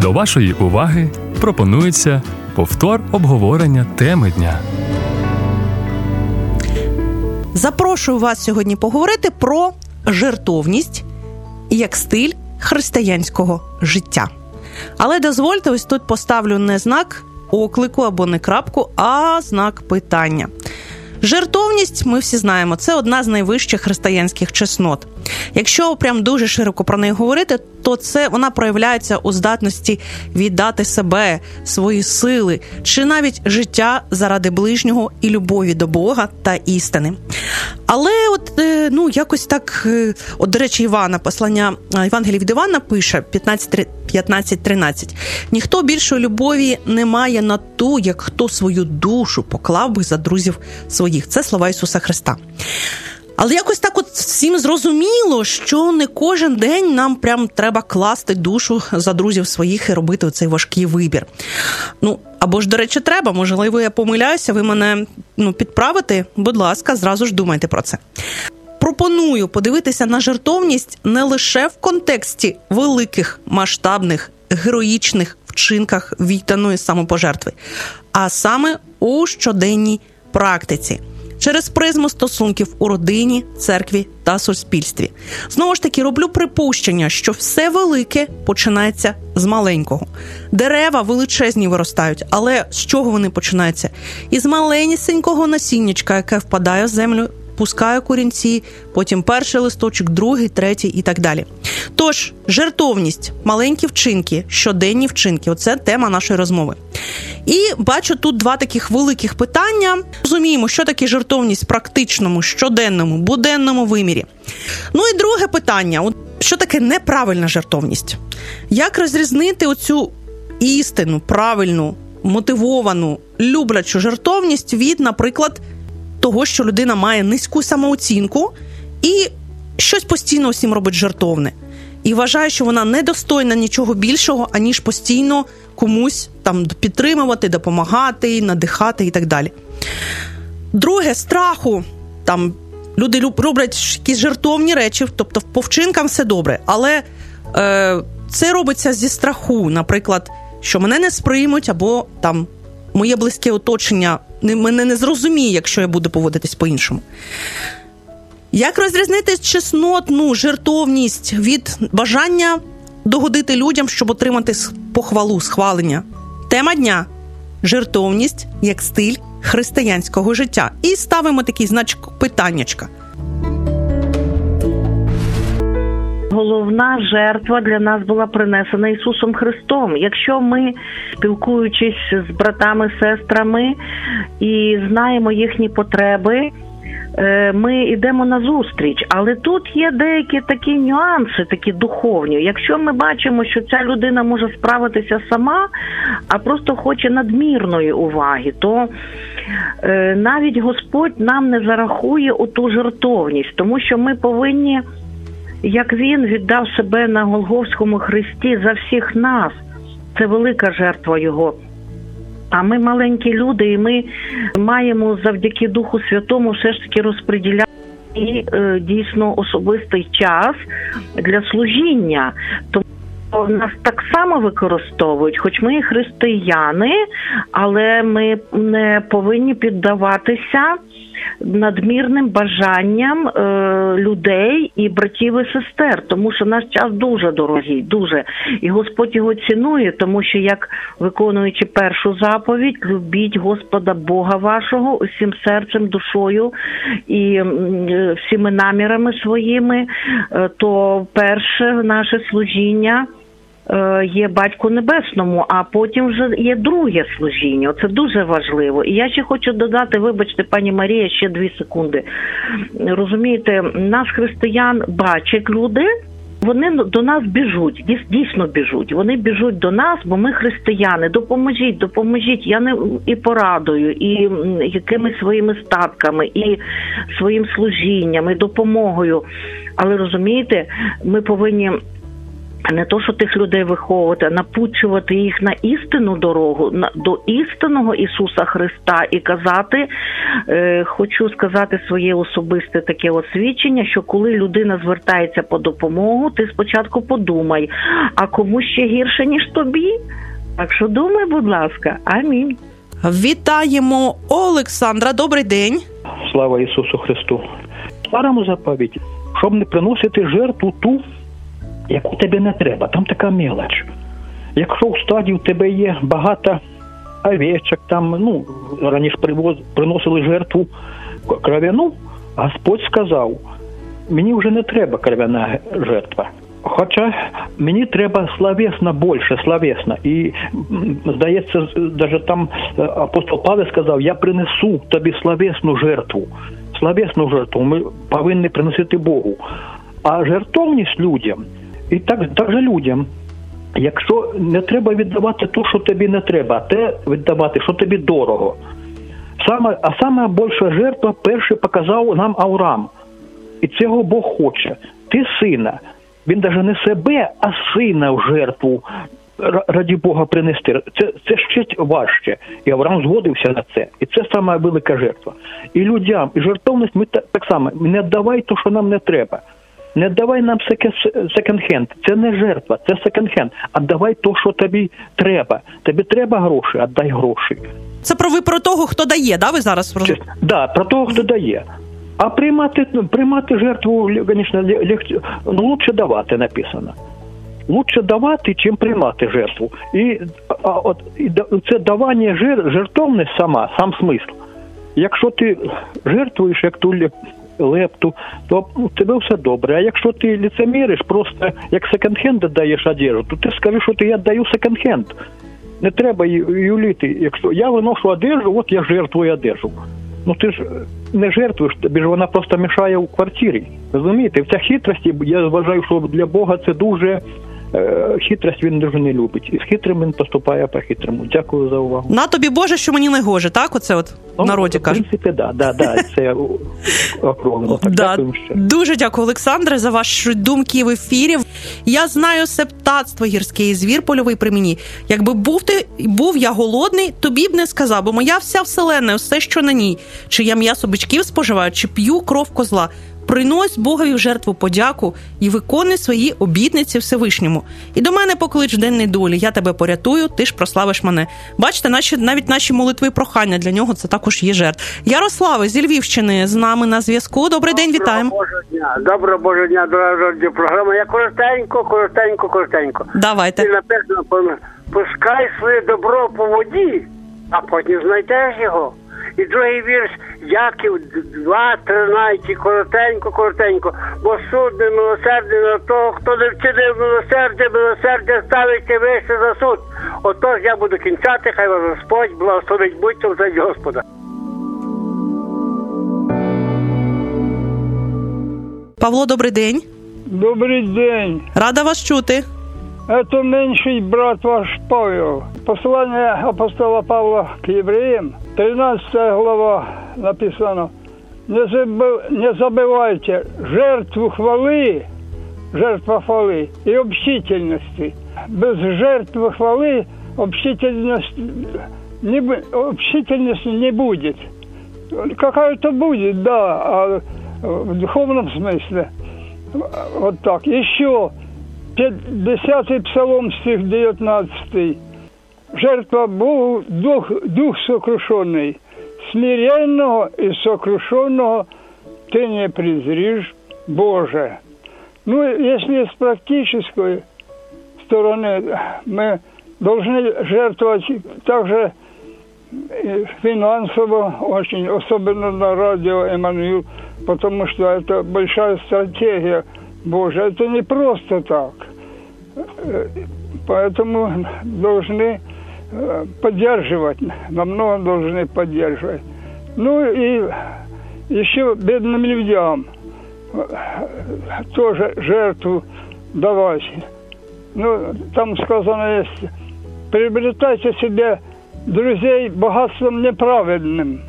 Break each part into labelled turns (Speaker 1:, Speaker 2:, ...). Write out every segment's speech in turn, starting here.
Speaker 1: До вашої уваги пропонується повтор обговорення теми дня.
Speaker 2: Запрошую вас сьогодні поговорити про жертовність як стиль християнського життя. Але дозвольте, ось тут поставлю не знак оклику або не крапку, а знак питання. Жертовність, ми всі знаємо, це одна з найвищих християнських чеснот. Якщо прям дуже широко про неї говорити, то вона проявляється у здатності віддати себе, свої сили, чи навіть життя заради ближнього і любові до Бога та істини. Але якось так, до речі, Євангеліє від Івана пише 15:13. «Ніхто більшої любові не має на ту, як хто свою душу поклав би за друзів своїх». Це слова Ісуса Христа. Але якось так всім зрозуміло, що не кожен день нам прям треба класти душу за друзів своїх і робити оцей важкий вибір. Або ж, до речі, треба, можливо, я помиляюся, ви мене підправите, будь ласка, зразу ж думайте про це. Пропоную подивитися на жертовність не лише в контексті великих, масштабних, героїчних вчинках відданої самопожертви, а саме у щоденній практиці. Через призму стосунків у родині, церкві та суспільстві. Знову ж таки, роблю припущення, що все велике починається з маленького. Дерева величезні виростають, але з чого вони починаються? Із маленького насіннячка, яке впадає в землю, пускає корінці, потім перший листочок, другий, третій і так далі. Тож, жертовність, маленькі вчинки, щоденні вчинки – оце тема нашої розмови. І бачу тут два таких великих питання. Розуміємо, що таке жертовність в практичному, щоденному, буденному вимірі. І друге питання – що таке неправильна жертовність? Як розрізнити оцю істину, правильну, мотивовану, люблячу жертовність від, наприклад, того, що людина має низьку самооцінку і щось постійно усім робить жертовне. І вважає, що вона недостойна нічого більшого, аніж постійно комусь підтримувати, допомагати, надихати і так далі. Друге, страху. Люди роблять якісь жертовні речі, тобто по вчинкам все добре, але це робиться зі страху, наприклад, що мене не сприймуть, або моє близьке оточення мене не зрозуміє, якщо я буду поводитись по-іншому. Як розрізнити чеснотну жертовність від бажання догодити людям, щоб отримати похвалу, схвалення? Тема дня – жертовність як стиль християнського життя. І ставимо такий значок питаннячка.
Speaker 3: Головна жертва для нас була принесена Ісусом Христом. Якщо ми, спілкуючись з братами, сестрами і знаємо їхні потреби, ми йдемо на зустріч. Але тут є деякі такі нюанси, такі духовні. Якщо ми бачимо, що ця людина може справитися сама, а просто хоче надмірної уваги, то навіть Господь нам не зарахує оту жертовність, тому що ми повинні, як Він віддав себе на Голгофському хресті за всіх нас. Це велика жертва Його. А ми маленькі люди, і ми маємо завдяки Духу Святому все ж таки розподіляти дійсно особистий час для служіння. Тому нас так само використовують, хоч ми і християни, але ми не повинні піддаватися надмірним бажанням людей і братів і сестер, тому що наш час дуже дорогий, дуже. І Господь його цінує, тому що, як виконуючи першу заповідь, любіть Господа Бога вашого усім серцем, душою і всіми намірами своїми, то перше наше служіння є Батьку Небесному, а потім вже є друге служіння. Це дуже важливо. І я ще хочу додати, вибачте, пані Марія, ще 2 секунди. Розумієте, нас, християн, бачать люди, вони до нас біжуть, дійсно біжуть. Вони біжуть до нас, бо ми християни. Допоможіть. Я не і порадою, і якимись своїми статками, і своїм служінням, і допомогою. Але, розумієте, ми повинні не то, що тих людей виховувати, а напучувати їх на істинну дорогу, до істинного Ісуса Христа і казати, хочу сказати своє особисте таке освідчення, що коли людина звертається по допомогу, ти спочатку подумай, а кому ще гірше, ніж тобі? Так що думай, будь ласка. Амінь.
Speaker 2: Вітаємо Олександра. Добрий день.
Speaker 4: Слава Ісусу Христу. Старому заповіті, щоб не приносити жертву ту, яку тобі не треба. Там така мелоч. Якщо в стаді у тебе є багато овечок, там, раніше приносили жертву кров'яну, Господь сказав, мені вже не треба кров'яна жертва. Хоча мені треба словесно більше, словесно. І, здається, навіть там апостол Павло сказав, я принесу тобі словесну жертву. Словесну жертву ми повинні приносити Богу. А жертовність людям, і так же людям, якщо не треба віддавати те, що тобі не треба, а те віддавати, що тобі дорого. Сама більша жертва перший показав нам Авраам. І цього Бог хоче. Ти сина. Він навіть не себе, а сина в жертву раді Бога принести. Це ще важче. І Авраам згодився на це. І це сама велика жертва. І людям, і жертовність ми так само. Не давай то, що нам не треба. Не давай нам секонд-хенд. Це не жертва, це секонд-хенд. А давай то, що тобі треба. Тобі треба гроші, а дай гроші.
Speaker 2: Це про того, хто дає, да, ви зараз розумієте?
Speaker 4: Так, про того, хто дає. А приймати жертву, звісно, лучше давати, написано. Лучше давати, чим приймати жертву. І це давання жертовність сам смисл. Якщо ти жертвуєш як ту лепту, то у тебе все добре. А якщо ти лицеміриш, просто як секонд-хенд даєш одежу, то ти скажи, що я даю секонд-хенд. Не треба юлити. Якщо я виношу одежу, от я жертвую одежу. Ти ж не жертвуєш, тобі ж вона просто мішає у квартирі. Розумієте? Ця хитрість, я вважаю, що для Бога це дуже... хитрость він дуже не любить. І з хитрим він поступає по-хитрому. Дякую за увагу.
Speaker 2: На тобі, Боже, що мені не гоже, так? Оце от в народі кажуть.
Speaker 4: В принципі, да, це округлено. Дякую ще.
Speaker 2: Дуже дякую, Олександре, за ваші думки в ефірі. Я знаю септатство гірський звір польовий при мені. Якби був я голодний, тобі б не сказав, бо моя вся вселенна, все, що на ній. Чи я м'ясо бичків споживаю, чи п'ю кров козла. Принось Богові в жертву подяку і виконуй свої обітниці Всевишньому. І до мене поклич в день недолі, я тебе порятую, ти ж прославиш мене. Бачите, навіть наші молитви і прохання для нього це також є жертва. Ярославе зі Львівщини з нами на зв'язку. Добрий день, вітаємо.
Speaker 5: Доброго Божого дня, дорога програма. Я коротенько.
Speaker 2: Давайте.
Speaker 5: І написано, пускай своє добро по воді, а потім знайдеш його. І другий вірш, Яків 2:13, коротенько, бо суд не милосердний на того, хто не вчинив милосердя ставить вище за суд. Отож я буду кінчати, хай вас Господь благословить, будьте в заді Господа.
Speaker 2: Павло, добрий день.
Speaker 6: Добрий день.
Speaker 2: Рада вас чути.
Speaker 6: Это меньший брат ваш Павел. Послание апостола Павла к евреям, 13 глава написано: не забывайте жертва хвалы и общительности. Без жертвы хвалы общительности не будет. Какая-то будет, да, а в духовном смысле. Вот так. Еще 10-й псалом, стих 19. Жертва Богу дух сокрушенный. Смиренного и сокрушенного ты не презришь, Боже. Если с практической стороны мы должны жертвовать также финансово, очень, особенно на радио Эммануил, потому что это большая стратегия Божья. Это не просто так. Поэтому должны поддерживать, намного должны поддерживать. И еще бедным людям тоже жертву давать. Там сказано есть: приобретайте себе друзей богатством неправедным,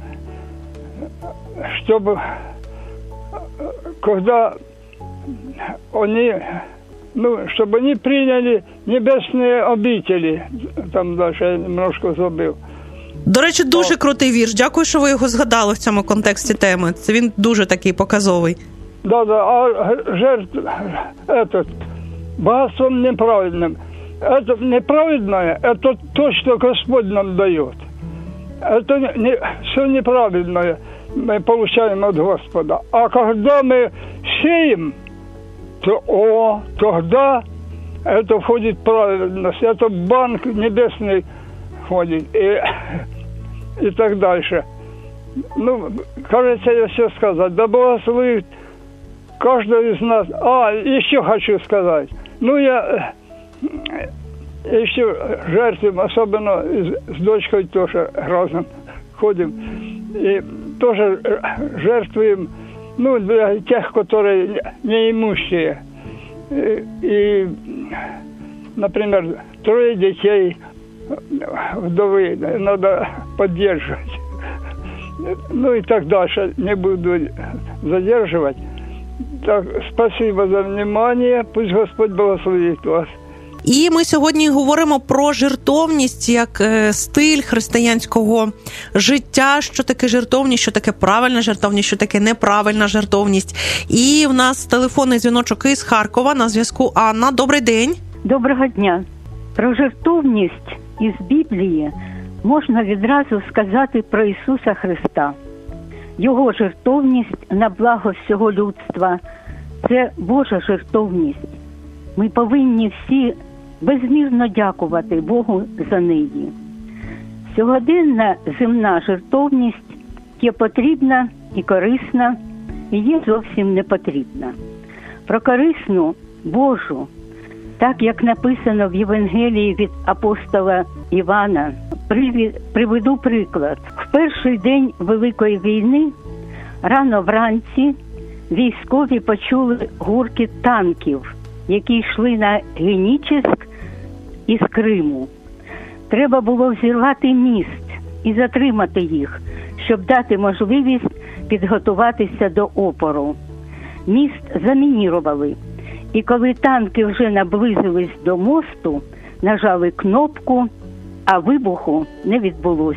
Speaker 6: чтобы, когда они чтобы они приняли небесные обители. Там дальше я немножко забыл.
Speaker 2: До речі, дуже крутий вірш. Дякую, що ви його згадали в цьому контексті теми. Це він дуже такий показовий.
Speaker 6: Да, а жертв, богатством неправедным. Это неправедное, это то, что Господь нам дает. Это все неправедное мы получаем от Господа. А когда мы сеем, то тогда это входит в праведность. Это банк небесный входит. И так дальше. Кажется, я все сказал. Да благословит каждого из нас. Еще хочу сказать. Я еще жертвуем, особенно с дочкой тоже разом ходим. И тоже жертвуем, для тех, которые неимущие. И, например, 3 детей вдовы надо поддерживать. И так дальше. Не буду задерживать. Так, спасибо за внимание. Пусть Господь благословит вас.
Speaker 2: І ми сьогодні говоримо про жертовність як стиль християнського життя. Що таке жертовність, що таке правильна жертовність, що таке неправильна жертовність. І в нас телефонний дзвіночок із Харкова. На зв'язку Анна. Добрий день.
Speaker 7: Доброго дня. Про жертовність із Біблії можна відразу сказати про Ісуса Христа. Його жертовність на благо всього людства – це Божа жертовність. Ми повинні всі безмірно дякувати Богу за неї. Сьогоденна земна жертовність є потрібна і корисна, і є зовсім не потрібна. Про корисну Божу, так як написано в Євангелії від апостола Івана, приведу приклад. В перший день Великої війни, рано вранці, військові почули гуркіт танків, які йшли на Генічеськ із Криму. Треба було взірвати міст і затримати їх, щоб дати можливість підготуватися до опору. Міст замінірували, і коли танки вже наблизились до мосту, нажали кнопку, а вибуху не відбулось.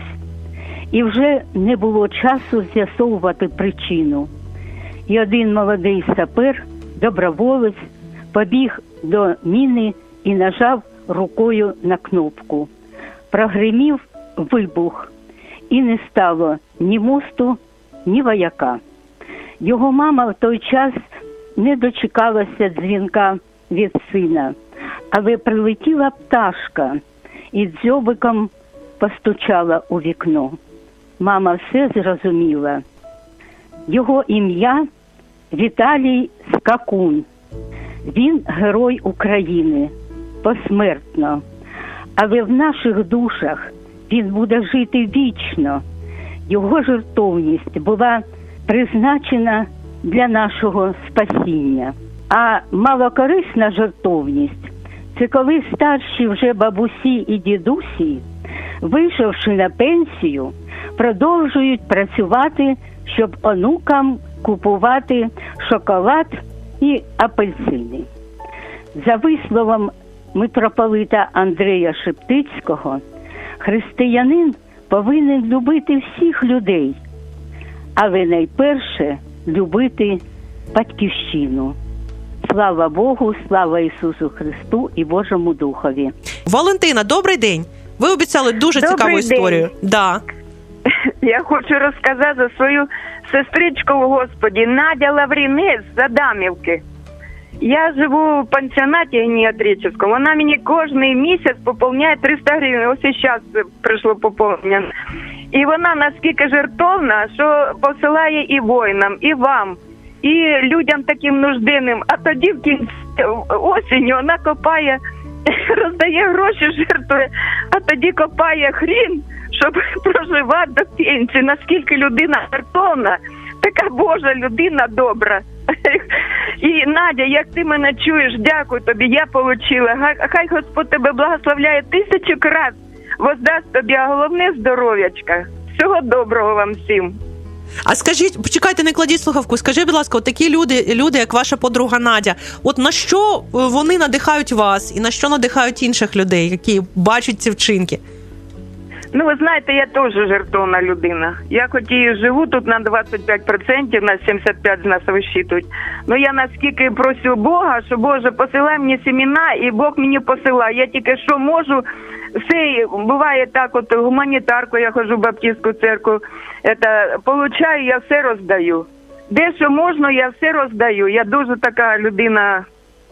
Speaker 7: І вже не було часу з'ясовувати причину. І один молодий сапер, доброволець, побіг до міни і нажав рукою на кнопку. Прогримів вибух, і не стало ні мосту, ні вояка. Його мама в той час не дочекалася дзвінка від сина, але прилетіла пташка і дзьобиком постучала у вікно. Мама все зрозуміла. Його ім'я Віталій Скакун. Він герой України, посмертно. Але в наших душах він буде жити вічно. Його жертовність була призначена для нашого спасіння. А малокорисна жертовність – це коли старші вже бабусі і дідусі, вийшовши на пенсію, продовжують працювати, щоб онукам купувати шоколад і апельсини. За висловом митрополита Андрея Шептицького, християнин повинен любити всіх людей, але найперше любити Батьківщину. Слава Богу, слава Ісусу Христу і Божому Духові.
Speaker 2: Валентина, добрий день. Ви обіцяли дуже цікаву історію. Да.
Speaker 8: Я хочу розказати за свою сестричку в Господі, Надя Лаврінець з Адамівки. Я живу в пансіонаті геніатричному. Вона мені кожен місяць поповняє 300 гривень. Ось і зараз прийшло поповнення. І вона наскільки жертовна, що посилає і воїнам, і вам, і людям таким нужденним. А тоді в кінці осінню вона копає, роздає гроші, жертвує, а тоді копає хрін, щоб проживати до пенсії. Наскільки людина жертовна, така Божа людина добра. І, Надя, як ти мене чуєш, дякую тобі, я отримала. Хай Господь тебе благословляє 1000 крат, воздасть тобі, а головне здоров'ячка. Всього доброго вам всім.
Speaker 2: А скажіть, почекайте, не кладіть слухавку, скажіть, будь ласка, от такі люди, як ваша подруга Надя, от на що вони надихають вас і на що надихають інших людей, які бачать ці вчинки?
Speaker 8: Ну, ви знаєте, я теж жертовна людина. Я хоч і живу тут на 25%, на 75% з нас вищитують. Ну, я наскільки просю Бога, що, Боже, посилай мені семена, і Бог мені посилає. Я тільки що можу, все, буває так, от гуманітарку, я ходжу в баптистську церкву, получаю, я все роздаю. Де що можна, я все роздаю. Я дуже така людина.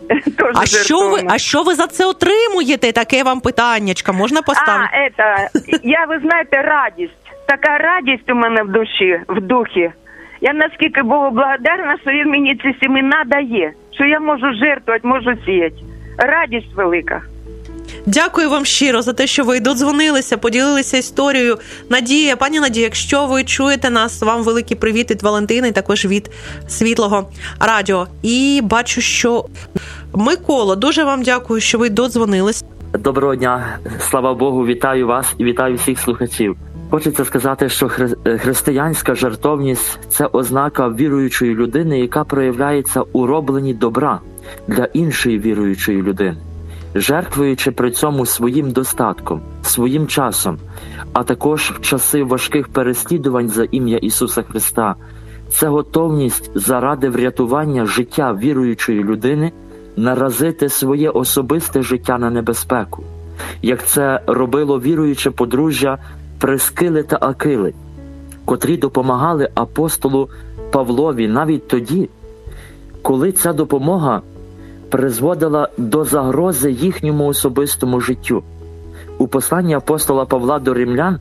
Speaker 2: А що ви за це отримуєте? Таке вам питаннячко можна поставити?
Speaker 8: Ви знаєте, радість. Така радість у мене в духі. Я наскільки Богу благодарна, що він мені ці семена дає. Що я можу жертвувати, можу сіяти. Радість велика.
Speaker 2: Дякую вам щиро за те, що ви додзвонилися, поділилися історією. Надія, пані Надія, якщо ви чуєте нас, вам великий привіт від Валентини, і також від Світлого радіо. І бачу, що Микола, дуже вам дякую, що ви додзвонились.
Speaker 9: Доброго дня, слава Богу, вітаю вас і вітаю всіх слухачів. Хочеться сказати, що християнська жертовність – це ознака віруючої людини, яка проявляється у робленні добра для іншої віруючої людини, жертвуючи при цьому своїм достатком, своїм часом, а також в часи важких переслідувань за ім'я Ісуса Христа. Це готовність заради врятування життя віруючої людини наразити своє особисте життя на небезпеку, як це робило віруюче подружжя Прискили та Акили, котрі допомагали апостолу Павлові навіть тоді, коли ця допомога призводила до загрози їхньому особистому життю. У посланні апостола Павла до Римлян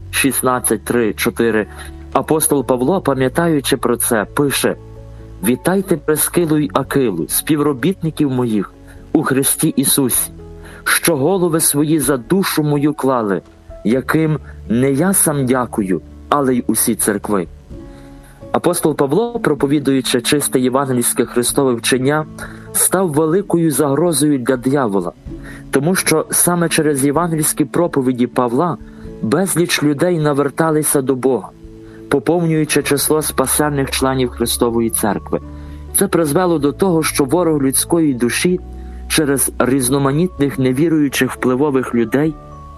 Speaker 9: 16:3-4 апостол Павло, пам'ятаючи про це, пише: «Вітайте Прискилу й Акилу, співробітників моїх у Христі Ісусі, що голови свої за душу мою клали, яким не я сам дякую, але й усі церкви». Апостол Павло, проповідуючи чисте євангельське Христове вчення, став великою загрозою для диявола, тому що саме через євангельські проповіді Павла безліч людей наверталися до Бога, поповнюючи число спасенних членів Христової церкви. Це призвело до того, що ворог людської душі через різноманітних невіруючих впливових людей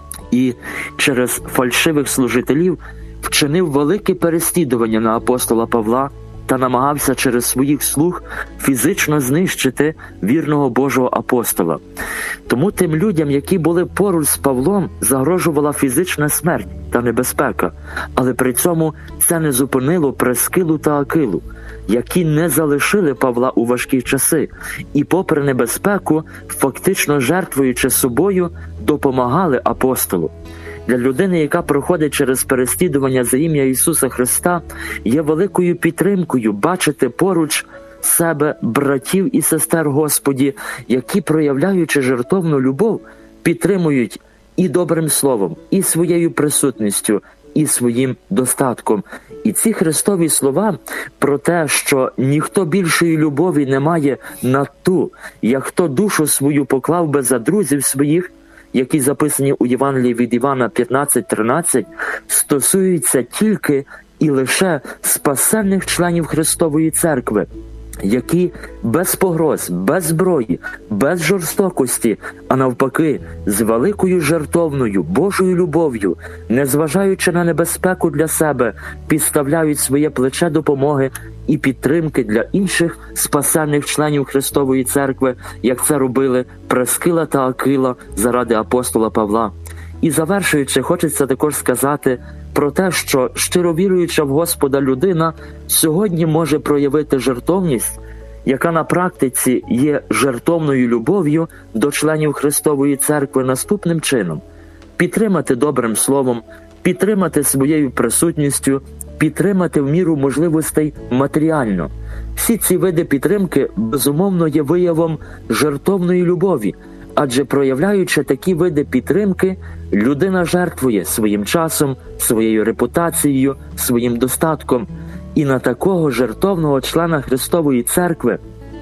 Speaker 9: і через фальшивих служителів вчинив велике переслідування на апостола Павла та намагався через своїх слуг фізично знищити вірного Божого апостола. Тому тим людям, які були поруч з Павлом, загрожувала фізична смерть та небезпека, але при цьому це не зупинило Прискилу та Акилу, які не залишили Павла у важкі часи і, попри небезпеку, фактично жертвуючи собою, допомагали апостолу. Для людини, яка проходить через переслідування за ім'я Ісуса Христа, є великою підтримкою бачити поруч себе братів і сестер Господі, які, проявляючи жертовну любов, підтримують і добрим словом, і своєю присутністю, і своїм достатком. І ці Христові слова про те, що ніхто більшої любові не має на ту, як хто душу свою поклав би за друзів своїх, які записані у Євангелії від Івана 15:13, стосуються тільки і лише спасенних членів Христової церкви, які без погроз, без зброї, без жорстокості, а навпаки, з великою жертовною Божою любов'ю, незважаючи на небезпеку для себе, підставляють своє плече допомоги і підтримки для інших спасенних членів Христової церкви, як це робили Прискила та Акила заради апостола Павла. І завершуючи, хочеться також сказати про те, що щиро віруюча в Господа людина сьогодні може проявити жертовність, яка на практиці є жертовною любов'ю до членів Христової церкви наступним чином: підтримати добрим словом, підтримати своєю присутністю, підтримати в міру можливостей матеріально. Всі ці види підтримки, безумовно, є виявом жертовної любові, адже проявляючи такі види підтримки, людина жертвує своїм часом, своєю репутацією, своїм достатком. І на такого жертовного члена Христової церкви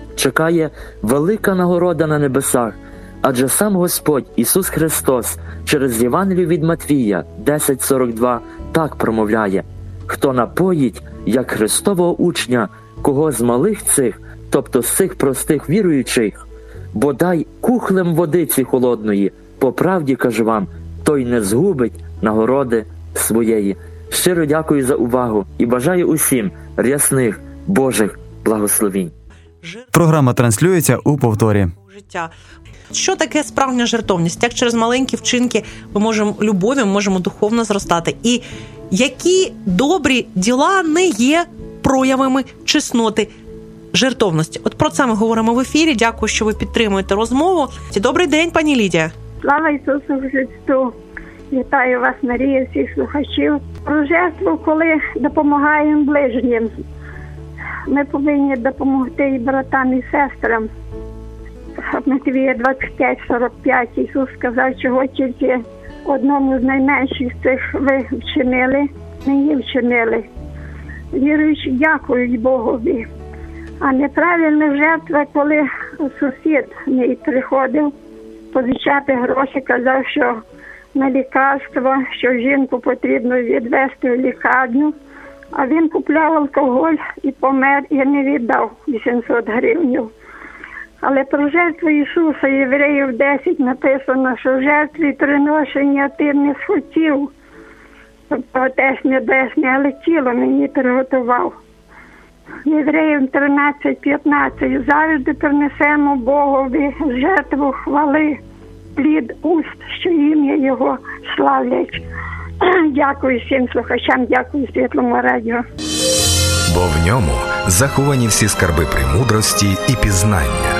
Speaker 9: чекає велика нагорода на небесах, адже сам Господь Ісус Христос через Євангелію від Матвія 10:42 так промовляє: хто напоїть, як Христового учня, кого з малих цих, тобто з цих простих віруючих, бодай кухлем водиці холодної, по правді кажу вам, той не згубить нагороди своєї. Щиро дякую за увагу і бажаю усім рясних Божих благословінь.
Speaker 10: Програма транслюється у повторі.
Speaker 2: Життя. Що таке справжня жертовність? Як через маленькі вчинки ми можемо любові, ми можемо духовно зростати? І які добрі діла не є проявами чесноти жертовності? От про це ми говоримо в ефірі. Дякую, що ви підтримуєте розмову. Добрий день, пані Лідія.
Speaker 11: Слава Ісусу Христу! Вітаю вас, Марія, всіх слухачів. Про жертву, коли допомагаємо ближнім. Ми повинні допомогти і братам, і сестрам. В Матвія 25:45 Ісус сказав, чого тільки одному з найменших цих ви вчинили, мені вчинили. Віруючи, дякують Богові. А неправильна жертва, коли сусід мій приходив позичати гроші, казав, що на лікарство, що жінку потрібно відвезти в лікарню, а він купляв алкоголь і помер, і не віддав 800 гривень. Але про жертву Ісуса, Євреїв 10 написано, що жертви приношення ти не схотів, тобто Отець Небесний, але тіло мені приготував. Євреїв 13:15 завжди принесемо Богові жертву хвали, плід уст, що ім'я Його славлять. Дякую всім слухачам, дякую Світлому радіо.
Speaker 12: Бо в ньому заховані всі скарби премудрості і пізнання.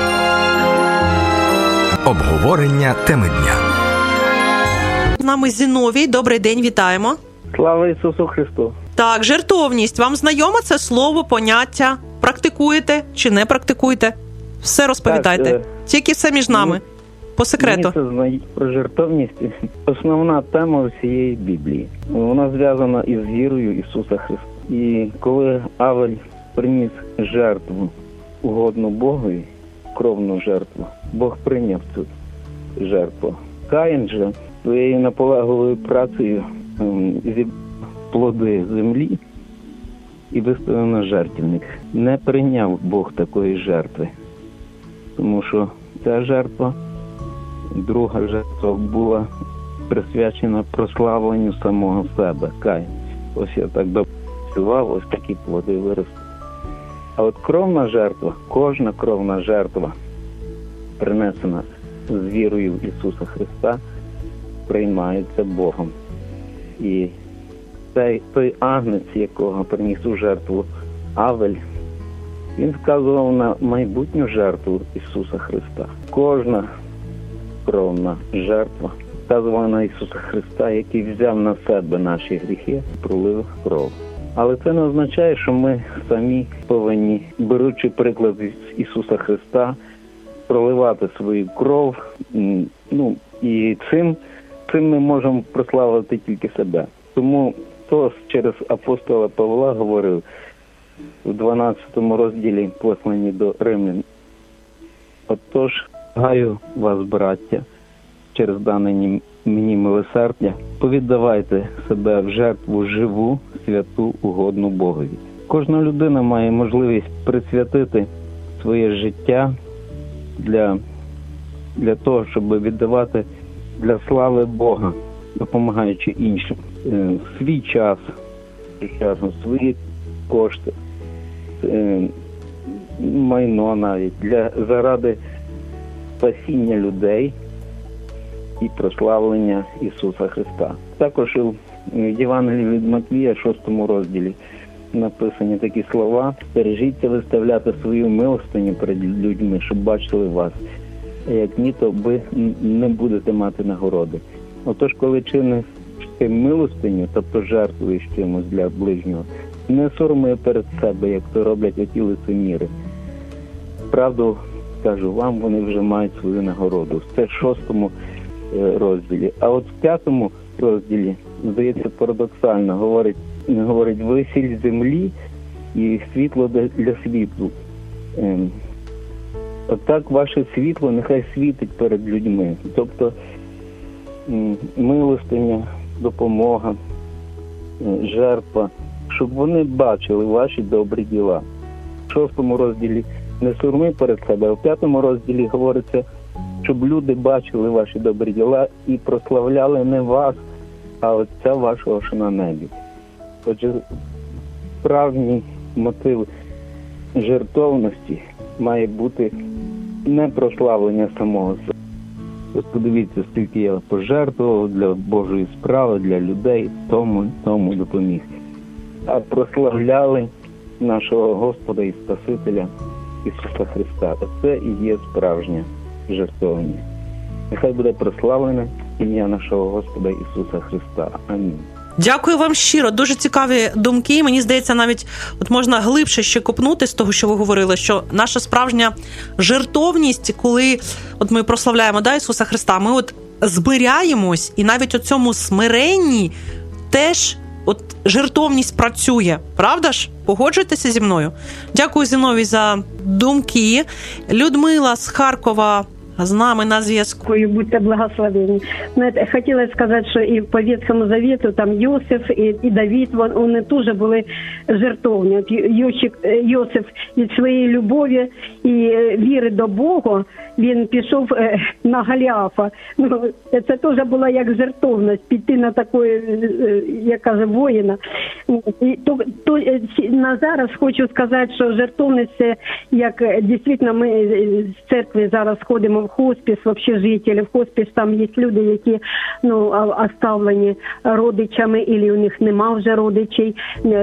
Speaker 12: Обговорення теми дня.
Speaker 2: З нами Зіновій. Добрий день, вітаємо.
Speaker 13: Слава Ісусу Христу.
Speaker 2: Так, жертовність. Вам знайоме це слово, поняття? Практикуєте чи не практикуєте? Все розповідайте. Так, тільки все між нами. По секрету.
Speaker 13: Мені це про жертовність. Основна тема всієї Біблії. Вона зв'язана із вірою Ісуса Христа. І коли Авель приніс жертву угодну Богові, кровну жертву, Бог прийняв цю жертву. Каїн же своєю наполегливою працею зібрав плоди землі і виставив на жертвенник. Не прийняв Бог такої жертви, тому що ця жертва, друга жертва, була присвячена прославленню самого себе. Каїн. Ось я так допрацював, ось такі плоди виросли. А от кровна жертва, кожна кровна жертва, принесена з вірою в Ісуса Христа, приймається Богом. І той агнець, якого приніс у жертву Авель, він вказував на майбутню жертву Ісуса Христа. Кожна кровна жертва вказувала на Ісуса Христа, який взяв на себе наші гріхи, пролив кров. Але це не означає, що ми самі повинні, беручи приклад з Ісуса Христа, проливати свою кров. І цим ми можемо прославити тільки себе. Тому то через апостола Павла говорив у 12 розділі послані до Римлян. Отож, гаю вас, браття, через дане мені милосердя, повіддавайте себе в жертву живу, святу, угодну Богові. Кожна людина має можливість присвятити своє життя для того, щоб віддавати для слави Бога, допомагаючи іншим. Свій час, свої кошти, майно навіть, заради спасіння людей і прославлення Ісуса Христа. Також в Євангелії від Матвія, 6 розділі, написані такі слова: «Бережіться виставляти свою милостиню перед людьми, щоб бачили вас. А як ні, то ви не будете мати нагороди». Отож, коли чиниш милостиню, тобто жертвуєш чимось для ближнього, не сорми перед себе, як то роблять оті лицеміри. Правду кажу вам, вони вже мають свою нагороду. Це в 6 розділі. А от в 5 розділі, здається, парадоксально, говорить ви сіль землі і світло для світу. Отак ваше світло нехай світить перед людьми. Тобто милостиня, допомога, жертва щоб вони бачили ваші добрі діла. В 6 розділі не сурми перед себе, а в 5 розділі говориться, щоб люди бачили ваші добрі діла і прославляли не вас, а Отця вашого, що на небі. Отже, справжній мотив жертовності має бути не прославлення самого себе. Ось подивіться, скільки я пожертвував для Божої справи, для людей, тому допоміг. А прославляли нашого Господа і Спасителя Ісуса Христа. Це і є справжня жертовність. Нехай буде прославлене ім'я нашого Господа Ісуса Христа. Амінь.
Speaker 2: Дякую вам щиро. Дуже цікаві думки. Мені здається, навіть от можна глибше ще копнути з того, що ви говорили, що наша справжня жертовність, коли от ми прославляємо Ісуса Христа, ми от змиряємось, і навіть у цьому смиренні теж от жертовність працює. Правда ж? Погоджуєтеся зі мною? Дякую, Зіновій, за думки. Людмила з Харкова з нами на зв'язку.
Speaker 14: Будьте благословені. Знаєте, хотіла сказати, що і по Ветхому Завіту там Йосиф і Давид, вони теж були жертовні. От Йосиф від своєї любові і віри до Бога, він пішов на Голіафа. Ну, це теж була як жертовність, піти на такої, як каже, воїна. І на зараз хочу сказати, що жертовність, це як дійсно ми з церкви зараз ходимо в хоспіс, в общежитті, в хоспіс там є люди, які оставлені родичами, або у них нема вже родичей.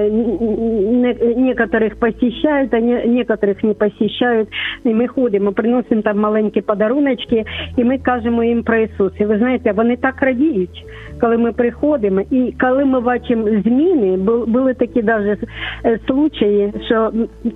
Speaker 14: Некоторих посещають, а некоторих не посещають. І ми ходимо, приносимо там маленькі подаруночки, і ми кажемо їм про Ісуса. І ви знаєте, вони так радіють, коли ми приходимо. І коли ми бачимо зміни, були такі навіть случаї, що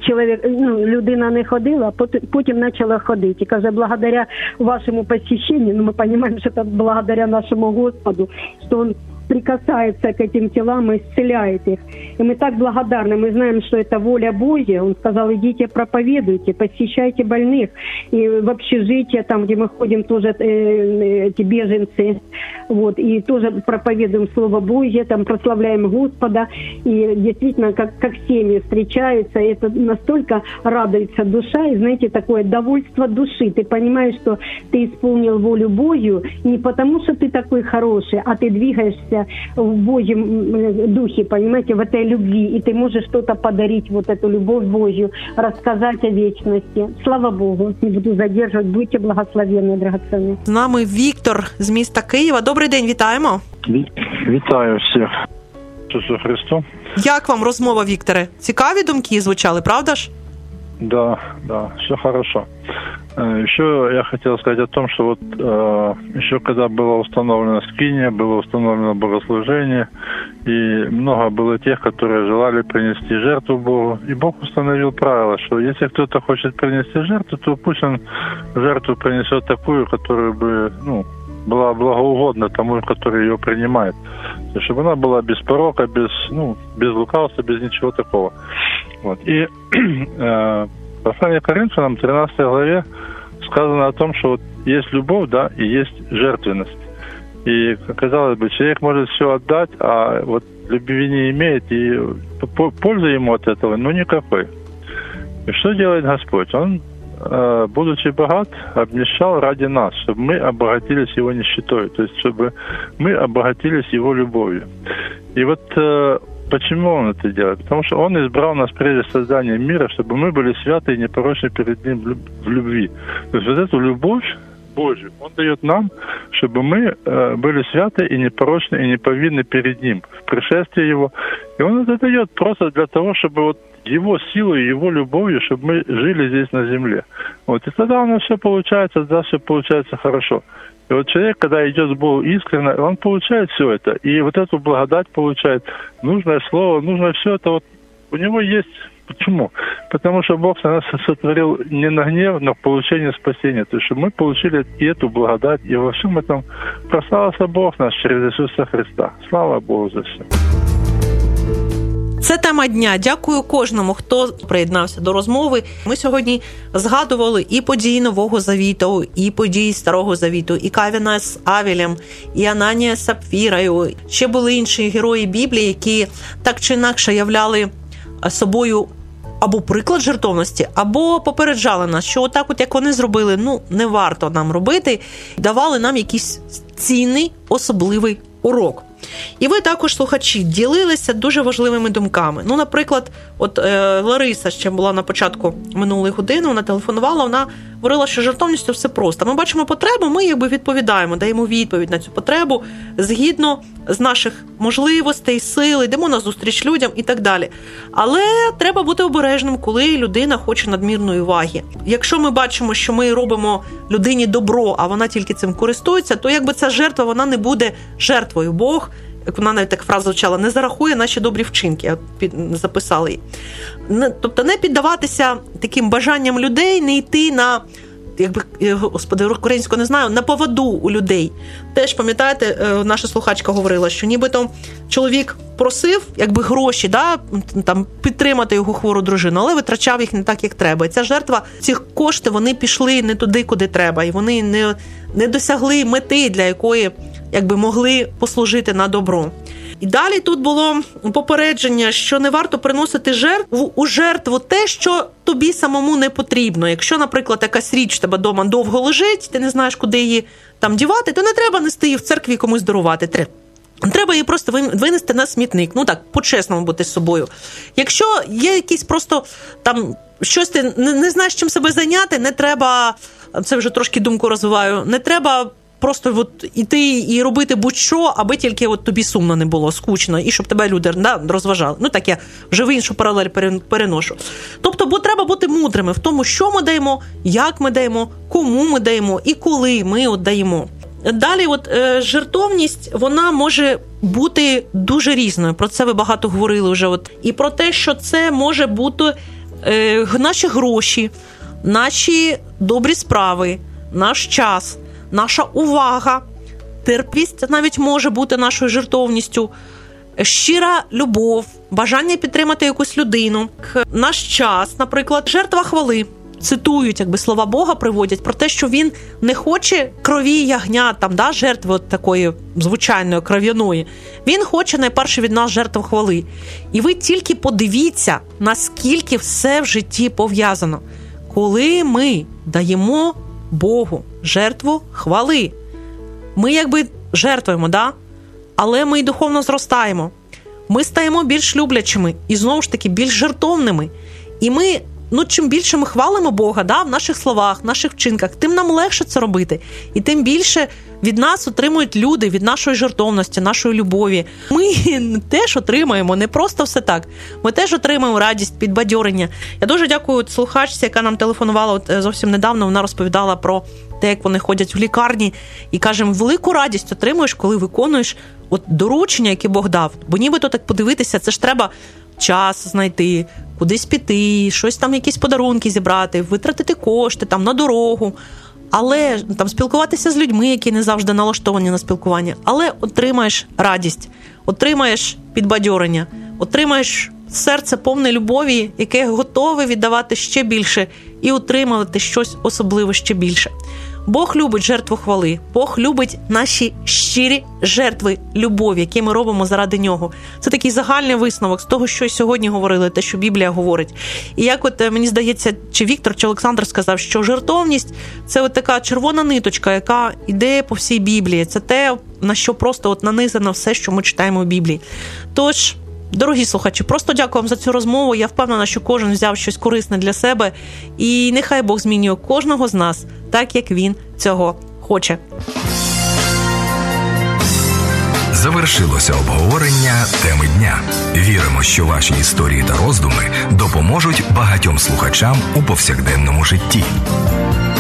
Speaker 14: людина не ходила, а потім почала ходити. І каже, благодаря вашему посещению, мы понимаем, что это благодаря нашему Господу, что Он прикасается к этим телам и исцеляет их. И мы так благодарны, мы знаем, что это воля Божья. Он сказал, идите проповедуйте, посещайте больных. И в общежитие, там, где мы ходим, тоже эти беженцы, вот, и тоже проповедуем Слово Божье, там прославляем Господа. И действительно, как семьи встречаются, это настолько радуется душа, и, знаете, такое довольство души. Ты понимаешь, что ты исполнил волю Божью не потому, что ты такой хороший, а ты двигаешься в Божьем духе, понимаете, в этой любви, и ты можешь что-то подарить, вот эту любовь Божью, рассказать о вечности. Слава Богу, не буду задерживать, будьте благословенны, драгоценні.
Speaker 2: З нами Віктор з міста Києва. Добрий день, вітаємо.
Speaker 15: Вітаю всіх. Ісусу Христу.
Speaker 2: Як вам розмова, Вікторе? Цікаві думки звучали, правда ж?
Speaker 15: Да, все хорошо. Еще я хотел сказать о том, что вот еще когда была установлена скиния, было установлено богослужение, и много было тех, которые желали принести жертву Богу. И Бог установил правило, что если кто-то хочет принести жертву, то пусть он жертву принесет такую, которая бы, была благоугодна тому, который ее принимает. Чтобы она была без порока, без лукавства, без ничего такого. Вот. И послание Коринфянам, 13 главе, сказано о том, что вот есть любовь, да, и есть жертвенность. И, казалось бы, человек может все отдать, а вот любви не имеет, и пользы ему от этого, никакой. И что делает Господь? Он, будучи богат, обнищал ради нас, чтобы мы обогатились Его нищетой, то есть чтобы мы обогатились Его любовью. И вот почему Он это делает? Потому что Он избрал нас прежде создания мира, чтобы мы были святы и непорочны перед Ним в любви. То есть вот эту любовь Божью Он дает нам, чтобы мы были святы и непорочны и неповинны перед Ним в пришествии Его. И Он это дает просто для того, чтобы вот Его силой, Его любовью, чтобы мы жили здесь на земле. Вот. И тогда у нас все получается, тогда все получается хорошо. И вот человек, когда идет с Богом искренне, он получает все это. И вот эту благодать получает, нужное слово, нужно все это. Вот у него есть. Почему? Потому что Бог нас сотворил не на гнев, но в получение спасения. То есть, чтобы мы получили и эту благодать, и во всем этом прославился Бог наш через Иисуса Христа. Слава Богу за все.
Speaker 2: Це тема дня. Дякую кожному, хто приєднався до розмови. Ми сьогодні згадували і події Нового Завіту, і події Старого Завіту, і Каїна з Авелем, і Ананія з Сапфірою. Ще були інші герої Біблії, які так чи інакше являли собою або приклад жертовності, або попереджали нас, що отак, як вони зробили, не варто нам робити, давали нам якийсь цінний, особливий урок. І ви також, слухачі, ділилися дуже важливими думками. Наприклад, Лариса ще була на початку минулої години, вона телефонувала, вона говорила, що жертовністю все просто. Ми бачимо потребу, ми відповідаємо, даємо відповідь на цю потребу згідно з наших можливостей, сил, йдемо на зустріч людям і так далі. Але треба бути обережним, коли людина хоче надмірної уваги. Якщо ми бачимо, що ми робимо людині добро, а вона тільки цим користується, то ця жертва, вона не буде жертвою. Бог, як вона навіть так фраза звучала, не зарахує наші добрі вчинки, я записала її. Тобто не піддаватися таким бажанням людей, не йти на, господи, українською не знаю, на поводу у людей. Теж, пам'ятаєте, наша слухачка говорила, що нібито чоловік просив гроші, підтримати його хвору дружину, але витрачав їх не так, як треба. І ця жертва, ці кошти, вони пішли не туди, куди треба, і вони не досягли мети, для якої могли послужити на добро. І далі тут було попередження, що не варто приносити у жертву те, що тобі самому не потрібно. Якщо, наприклад, якась річ в тебе вдома довго лежить, ти не знаєш, куди її там дівати, то не треба нести її в церкві комусь дарувати. Треба її просто винести на смітник. По-чесному бути з собою. Якщо є якісь просто щось ти не знаєш, чим себе зайняти, не треба, це вже трошки думку розвиваю, не треба просто іти і робити будь-що, аби тільки тобі сумно не було, скучно, і щоб тебе люди розважали. Так я вже в іншу паралель переношу. Тобто, треба бути мудрими в тому, що ми даємо, як ми даємо, кому ми даємо і коли ми даємо. Далі, жертовність, вона може бути дуже різною. Про це ви багато говорили вже. І про те, що це може бути наші гроші, наші добрі справи, наш час, наша увага, терпість навіть може бути нашою жертовністю, щира любов, бажання підтримати якусь людину, наш час, наприклад, жертва хвали. Цитують, слова Бога приводять про те, що він не хоче крові ягня, жертви такої звичайної, кров'яної. Він хоче найперше від нас жертв хвали. І ви тільки подивіться, наскільки все в житті пов'язано. Коли ми даємо Богу жертву хвали, ми жертвуємо, але ми й духовно зростаємо. Ми стаємо більш люблячими і, знову ж таки, більш жертовними. І ми, чим більше ми хвалимо Бога, в наших словах, в наших вчинках, тим нам легше це робити. І тим більше від нас отримують люди, від нашої жертовності, нашої любові. Ми теж отримаємо, не просто все так. Ми теж отримаємо радість, підбадьорення. Я дуже дякую слухачці, яка нам телефонувала зовсім недавно. Вона розповідала про те, як вони ходять в лікарні і, каже, велику радість отримуєш, коли виконуєш доручення, яке Бог дав. Бо нібито так подивитися, це ж треба час знайти, кудись піти, щось якісь подарунки зібрати, витратити кошти на дорогу. Але спілкуватися з людьми, які не завжди налаштовані на спілкування. Але отримаєш радість, отримаєш підбадьорення, отримаєш серце повне любові, яке готове віддавати ще більше і отримувати щось особливе ще більше. Бог любить жертву хвали. Бог любить наші щирі жертви любові, які ми робимо заради Нього. Це такий загальний висновок з того, що сьогодні говорили, те, що Біблія говорить. І як мені здається, чи Віктор, чи Олександр сказав, що жертовність – це така червона ниточка, яка йде по всій Біблії. Це те, на що просто нанизано все, що ми читаємо в Біблії. Тож, дорогі слухачі, просто дякую вам за цю розмову. Я впевнена, що кожен взяв щось корисне для себе. І нехай Бог змінює кожного з нас так, як Він цього хоче.
Speaker 12: Завершилося обговорення теми дня. Віримо, що ваші історії та роздуми допоможуть багатьом слухачам у повсякденному житті.